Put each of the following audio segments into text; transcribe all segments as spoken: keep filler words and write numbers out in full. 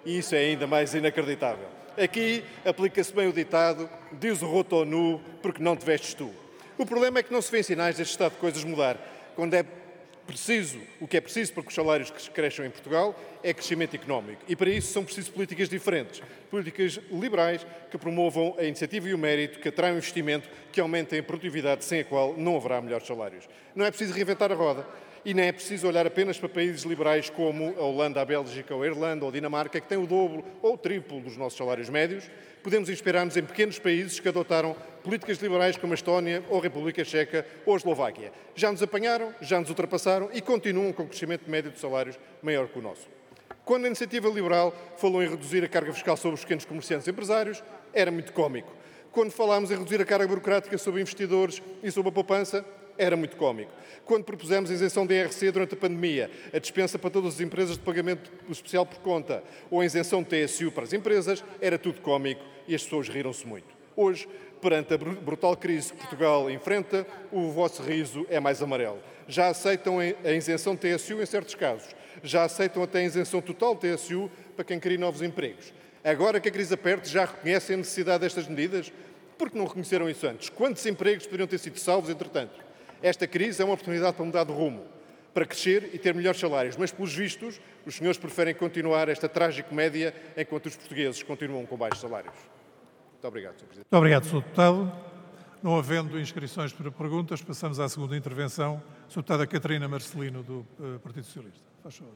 e isso é ainda mais inacreditável. Aqui aplica-se bem o ditado, diz o roto ao nu, porque não te vestes tu. O problema é que não se vê sinais deste estado de coisas mudar. Quando é preciso, o que é preciso para que os salários cresçam em Portugal é crescimento económico. E para isso são precisas políticas diferentes. Políticas liberais que promovam a iniciativa e o mérito, que atraiam investimento, que aumentem a produtividade, sem a qual não haverá melhores salários. Não é preciso reinventar a roda. E não é preciso olhar apenas para países liberais como a Holanda, a Bélgica, ou a Irlanda ou a Dinamarca, que têm o dobro ou o triplo dos nossos salários médios. Podemos inspirar-nos em pequenos países que adotaram políticas liberais como a Estónia, ou a República Checa, ou a Eslováquia. Já nos apanharam, já nos ultrapassaram e continuam com o crescimento médio de salários maior que o nosso. Quando a iniciativa liberal falou em reduzir a carga fiscal sobre os pequenos comerciantes e empresários, era muito cómico. Quando falámos em reduzir a carga burocrática sobre investidores e sobre a poupança, era muito cómico. Quando propusemos a isenção da I R C durante a pandemia, a dispensa para todas as empresas de pagamento especial por conta ou a isenção de T S U para as empresas, era tudo cómico e as pessoas riram-se muito. Hoje, perante a brutal crise que Portugal enfrenta, o vosso riso é mais amarelo. Já aceitam a isenção de T S U em certos casos. Já aceitam até a isenção total de T S U para quem cria novos empregos. Agora que a crise aperta, já reconhecem a necessidade destas medidas? Por que não reconheceram isso antes? Quantos empregos poderiam ter sido salvos, entretanto? Esta crise é uma oportunidade para mudar de rumo, para crescer e ter melhores salários. Mas, pelos vistos, os senhores preferem continuar esta tragicomédia enquanto os portugueses continuam com baixos salários. Muito obrigado, senhor Presidente. Muito obrigado, senhor Deputado. Não havendo inscrições para perguntas, passamos à segunda intervenção. senhora Deputada Catarina Marcelino, do uh, Partido Socialista. Faz favor.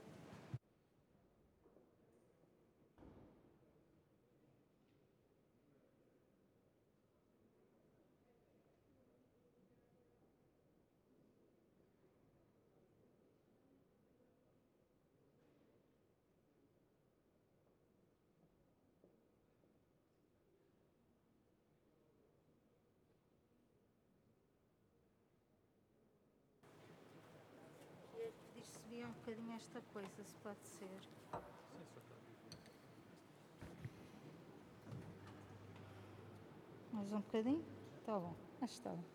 Um bocadinho esta coisa, se pode ser. Mais um bocadinho? Está bom, acho que está bom.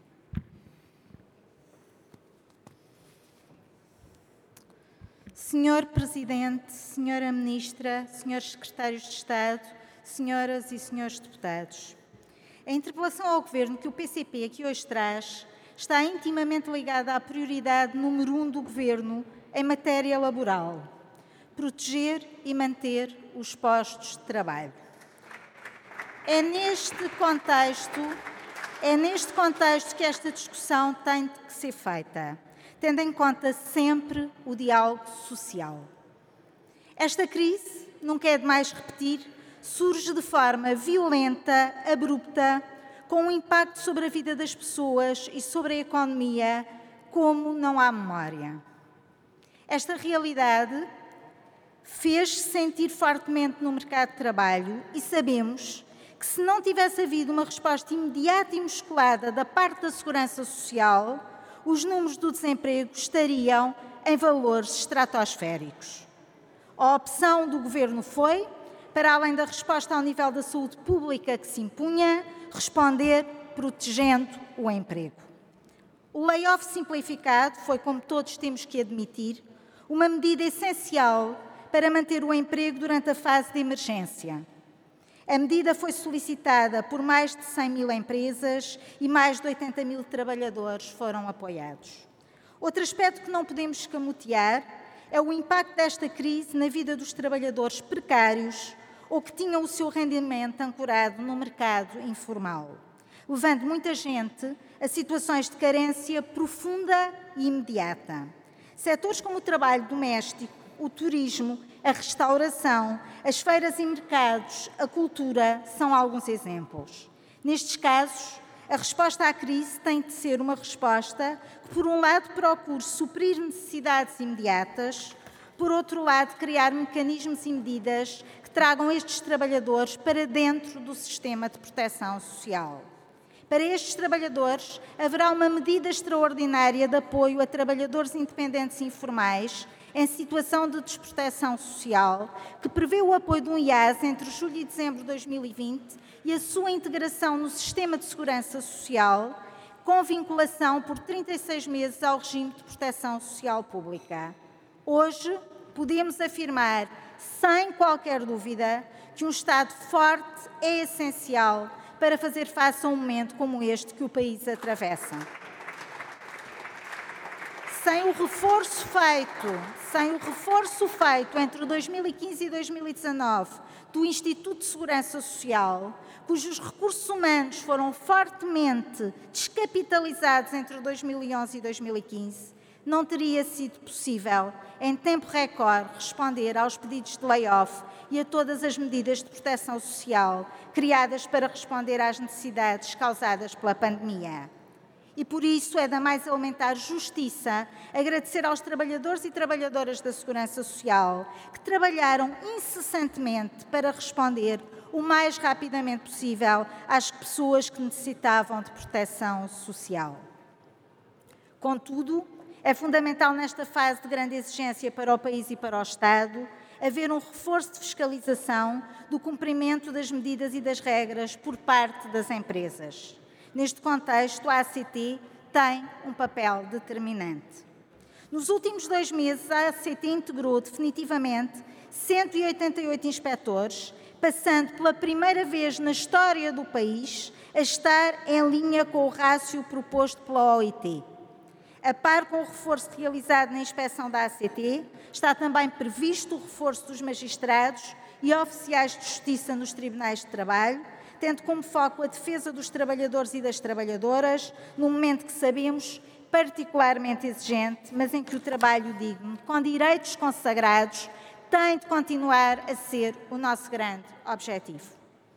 Senhor Presidente, Senhora Ministra, Senhores Secretários de Estado, Senhoras e Senhores Deputados, a interpelação ao Governo que o P C P aqui hoje traz está intimamente ligada à prioridade número um do Governo em matéria laboral: proteger e manter os postos de trabalho. É neste contexto, é neste contexto que esta discussão tem de ser feita, tendo em conta sempre o diálogo social. Esta crise, nunca é demais repetir, surge de forma violenta, abrupta, com um impacto sobre a vida das pessoas e sobre a economia, como não há memória. Esta realidade fez-se sentir fortemente no mercado de trabalho e sabemos que, se não tivesse havido uma resposta imediata e musculada da parte da Segurança Social, os números do desemprego estariam em valores estratosféricos. A opção do Governo foi, para além da resposta ao nível da saúde pública que se impunha, responder protegendo o emprego. O layoff simplificado foi, como todos temos que admitir, uma medida essencial para manter o emprego durante a fase de emergência. A medida foi solicitada por mais de cem mil empresas e mais de oitenta mil trabalhadores foram apoiados. Outro aspecto que não podemos escamotear é o impacto desta crise na vida dos trabalhadores precários ou que tinham o seu rendimento ancorado no mercado informal, levando muita gente a situações de carência profunda e imediata. Setores como o trabalho doméstico, o turismo, a restauração, as feiras e mercados, a cultura são alguns exemplos. Nestes casos, a resposta à crise tem de ser uma resposta que, por um lado, procure suprir necessidades imediatas, por outro lado, criar mecanismos e medidas que tragam estes trabalhadores para dentro do sistema de proteção social. Para estes trabalhadores, haverá uma medida extraordinária de apoio a trabalhadores independentes e informais em situação de desproteção social, que prevê o apoio de um I A S entre julho e dezembro de dois mil e vinte e a sua integração no sistema de segurança social, com vinculação por trinta e seis meses ao regime de proteção social pública. Hoje, podemos afirmar, sem qualquer dúvida, que um Estado forte é essencial para fazer face a um momento como este que o país atravessa. Sem o reforço feito, sem o reforço feito entre dois mil e quinze e dois mil e dezanove do Instituto de Segurança Social, cujos recursos humanos foram fortemente descapitalizados entre dois mil e onze e dois mil e quinze, não teria sido possível, em tempo recorde, responder aos pedidos de layoff e a todas as medidas de proteção social criadas para responder às necessidades causadas pela pandemia. E por isso é da mais elementar justiça agradecer aos trabalhadores e trabalhadoras da Segurança Social que trabalharam incessantemente para responder o mais rapidamente possível às pessoas que necessitavam de proteção social. Contudo, é fundamental nesta fase de grande exigência para o país e para o Estado haver um reforço de fiscalização do cumprimento das medidas e das regras por parte das empresas. Neste contexto, a A C T tem um papel determinante. Nos últimos dois meses, a A C T integrou definitivamente cento e oitenta e oito inspectores, passando pela primeira vez na história do país a estar em linha com o rácio proposto pela O I T. A par com o reforço realizado na inspeção da A C T, está também previsto o reforço dos magistrados e oficiais de justiça nos tribunais de trabalho, tendo como foco a defesa dos trabalhadores e das trabalhadoras, num momento que sabemos particularmente exigente, mas em que o trabalho digno, com direitos consagrados, tem de continuar a ser o nosso grande objetivo.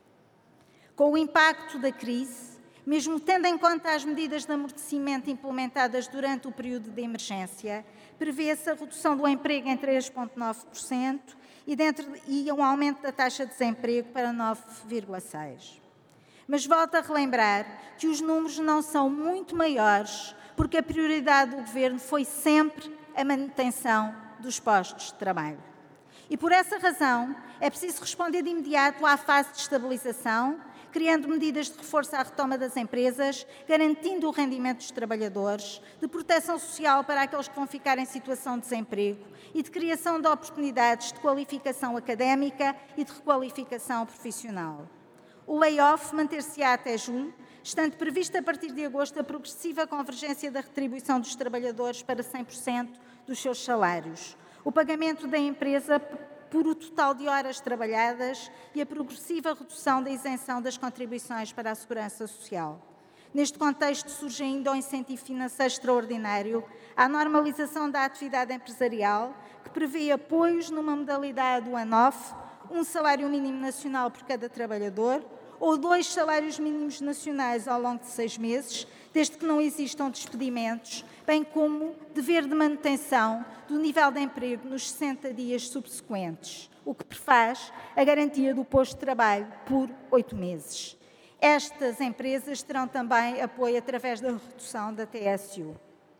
Com o impacto da crise, mesmo tendo em conta as medidas de amortecimento implementadas durante o período de emergência, prevê-se a redução do emprego em três vírgula nove por cento e, dentro, e um aumento da taxa de desemprego para nove vírgula seis por cento. Mas volto a relembrar que os números não são muito maiores, porque a prioridade do Governo foi sempre a manutenção dos postos de trabalho. E por essa razão é preciso responder de imediato à fase de estabilização, criando medidas de reforço à retoma das empresas, garantindo o rendimento dos trabalhadores, de proteção social para aqueles que vão ficar em situação de desemprego e de criação de oportunidades de qualificação académica e de requalificação profissional. O layoff manter-se-á até julho, estando prevista a partir de agosto a progressiva convergência da retribuição dos trabalhadores para cem por cento dos seus salários, o pagamento da empresa por o total de horas trabalhadas e a progressiva redução da isenção das contribuições para a Segurança Social. Neste contexto surge ainda o incentivo financeiro extraordinário à normalização da atividade empresarial, que prevê apoios numa modalidade one-off, um salário mínimo nacional por cada trabalhador ou dois salários mínimos nacionais ao longo de seis meses, desde que não existam despedimentos, bem como dever de manutenção do nível de emprego nos sessenta dias subsequentes, o que prefaz a garantia do posto de trabalho por oito meses. Estas empresas terão também apoio através da redução da T S U.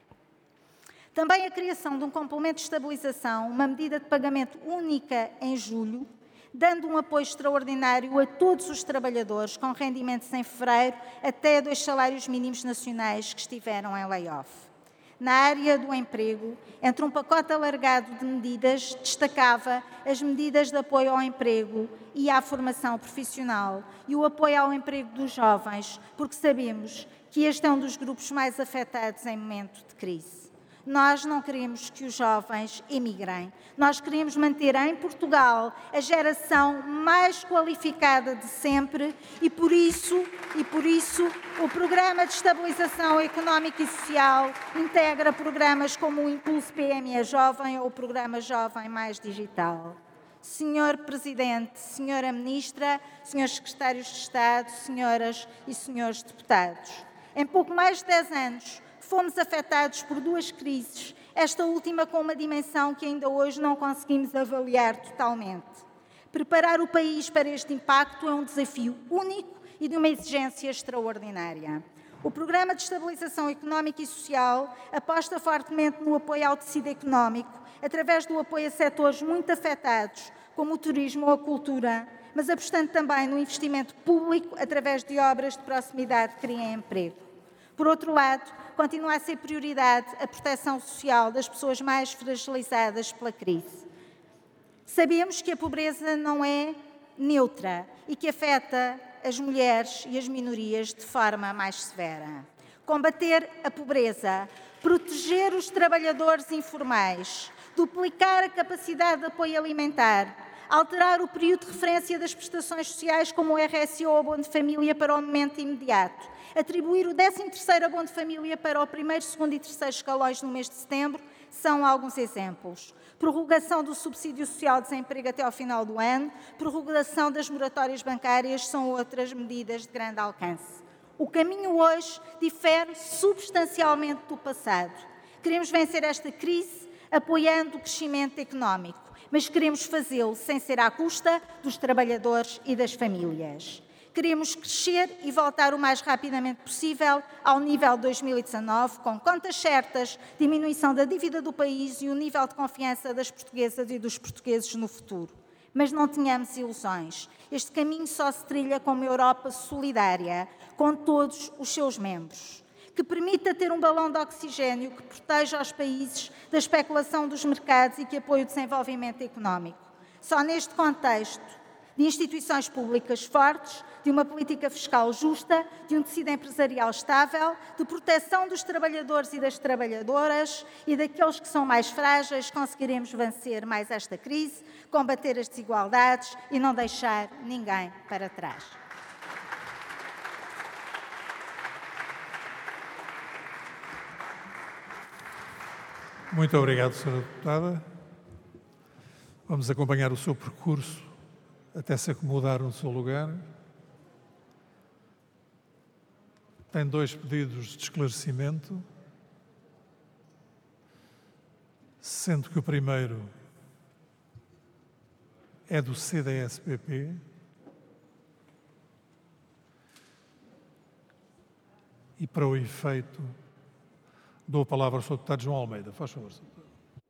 Também a criação de um complemento de estabilização, uma medida de pagamento única em julho, dando um apoio extraordinário a todos os trabalhadores com rendimentos em fevereiro até dois salários mínimos nacionais que estiveram em layoff. Na área do emprego, entre um pacote alargado de medidas, destacava as medidas de apoio ao emprego e à formação profissional e o apoio ao emprego dos jovens, porque sabemos que este é um dos grupos mais afetados em momento de crise. Nós não queremos que os jovens emigrem. Nós queremos manter em Portugal a geração mais qualificada de sempre e por isso, e por isso o Programa de Estabilização Económica e Social integra programas como o Impulso P M E Jovem ou o Programa Jovem Mais Digital. Senhor Presidente, Senhora Ministra, Senhores Secretários de Estado, Senhoras e Senhores Deputados, em pouco mais de dez anos, fomos afetados por duas crises, esta última com uma dimensão que ainda hoje não conseguimos avaliar totalmente. Preparar o país para este impacto é um desafio único e de uma exigência extraordinária. O Programa de Estabilização Económica e Social aposta fortemente no apoio ao tecido económico, através do apoio a setores muito afetados, como o turismo ou a cultura, mas apostando também no investimento público através de obras de proximidade que criem emprego. Por outro lado, continua a ser prioridade a proteção social das pessoas mais fragilizadas pela crise. Sabemos que a pobreza não é neutra e que afeta as mulheres e as minorias de forma mais severa. Combater a pobreza, proteger os trabalhadores informais, duplicar a capacidade de apoio alimentar, alterar o período de referência das prestações sociais como o R S I ou o abono de família para o momento imediato, atribuir o décimo terceiro abono de família para o primeiro, segundo e terceiro escalões no mês de setembro, são alguns exemplos. Prorrogação do subsídio social de desemprego até ao final do ano, prorrogação das moratórias bancárias são outras medidas de grande alcance. O caminho hoje difere substancialmente do passado. Queremos vencer esta crise apoiando o crescimento económico, mas queremos fazê-lo sem ser à custa dos trabalhadores e das famílias. Queremos crescer e voltar o mais rapidamente possível ao nível de dois mil e dezanove, com contas certas, diminuição da dívida do país e o nível de confiança das portuguesas e dos portugueses no futuro. Mas não tenhamos ilusões. Este caminho só se trilha com uma Europa solidária, com todos os seus membros, que permita ter um balão de oxigênio que proteja os países da especulação dos mercados e que apoie o desenvolvimento económico. Só neste contexto de instituições públicas fortes, de uma política fiscal justa, de um tecido empresarial estável, de proteção dos trabalhadores e das trabalhadoras e daqueles que são mais frágeis, conseguiremos vencer mais esta crise, combater as desigualdades e não deixar ninguém para trás. Muito obrigado, senhora Deputada. Vamos acompanhar o seu percurso até se acomodar no seu lugar. Tem dois pedidos de esclarecimento, sendo que o primeiro é do C D S P P. E, para o efeito, dou a palavra ao senhor Deputado João Almeida. Faz favor, senhor Deputado.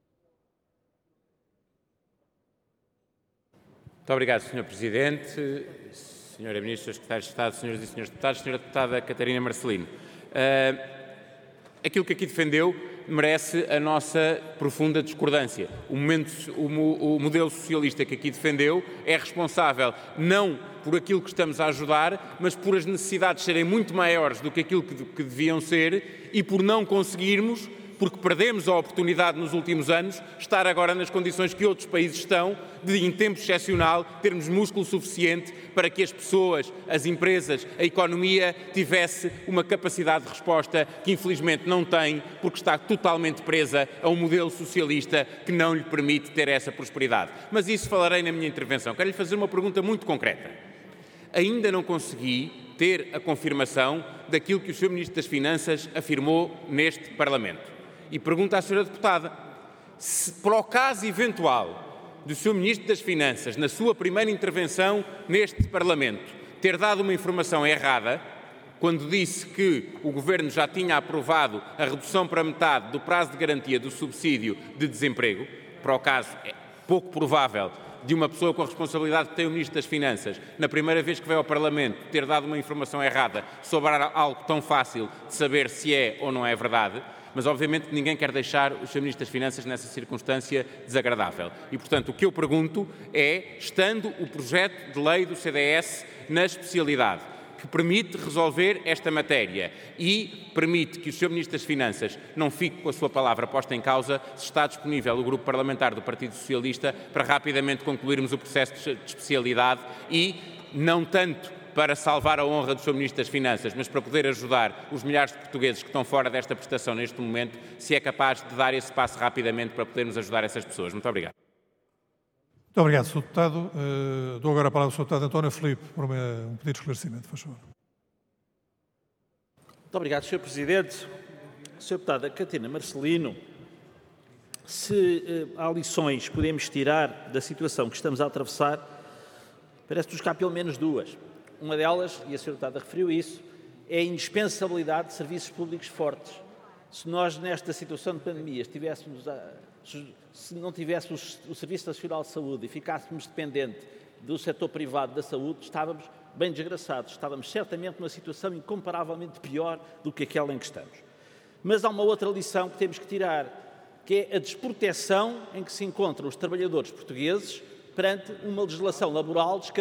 Muito obrigado, senhor Presidente, senhora Ministra, Secretários de Estado, senhoras e senhores Deputados, senhora Deputada Catarina Marcelino. Uh, aquilo que aqui defendeu merece a nossa profunda discordância. O, momento, o, o modelo socialista que aqui defendeu é responsável não por aquilo que estamos a ajudar, mas por as necessidades serem muito maiores do que aquilo que, que deviam ser e por não conseguirmos, porque perdemos a oportunidade nos últimos anos, estar agora nas condições que outros países estão, de, em tempo excepcional, termos músculo suficiente para que as pessoas, as empresas, a economia tivesse uma capacidade de resposta que infelizmente não tem, porque está totalmente presa a um modelo socialista que não lhe permite ter essa prosperidade. Mas isso falarei na minha intervenção. Quero lhe fazer uma pergunta muito concreta. Ainda não consegui ter a confirmação daquilo que o senhor Ministro das Finanças afirmou neste Parlamento. E pergunto à senhora Deputada, se para o caso eventual do senhor Ministro das Finanças, na sua primeira intervenção neste Parlamento, ter dado uma informação errada, quando disse que o Governo já tinha aprovado a redução para metade do prazo de garantia do subsídio de desemprego, para o caso é pouco provável de uma pessoa com a responsabilidade que tem o Ministro das Finanças, na primeira vez que veio ao Parlamento, ter dado uma informação errada sobre algo tão fácil de saber se é ou não é verdade, mas obviamente que ninguém quer deixar o senhor Ministro das Finanças nessa circunstância desagradável. E, portanto, o que eu pergunto é, estando o projeto de lei do C D S na especialidade, que permite resolver esta matéria e permite que o senhor Ministro das Finanças não fique com a sua palavra posta em causa, se está disponível o Grupo Parlamentar do Partido Socialista para rapidamente concluirmos o processo de especialidade e, não tanto para salvar a honra do senhor Ministro das Finanças, mas para poder ajudar os milhares de portugueses que estão fora desta prestação neste momento, se é capaz de dar esse passo rapidamente para podermos ajudar essas pessoas. Muito obrigado. Muito obrigado, senhor Deputado. Uh, dou agora a palavra ao senhor Deputado António Filipe para um pedido de esclarecimento. Faz favor. Muito obrigado, senhor Presidente. senhora Deputada Catarina Marcelino, se uh, há lições que podemos tirar da situação que estamos a atravessar, parece-nos que há pelo menos duas. Uma delas, e a senhora Deputada referiu isso, é a indispensabilidade de serviços públicos fortes. Se nós, nesta situação de pandemia, estivéssemos a, se não tivéssemos o Serviço Nacional de Saúde e ficássemos dependentes do setor privado da saúde, estávamos bem desgraçados, estávamos certamente numa situação incomparavelmente pior do que aquela em que estamos. Mas há uma outra lição que temos que tirar. que é a desproteção em que se encontram os trabalhadores portugueses perante uma legislação laboral descaracterizada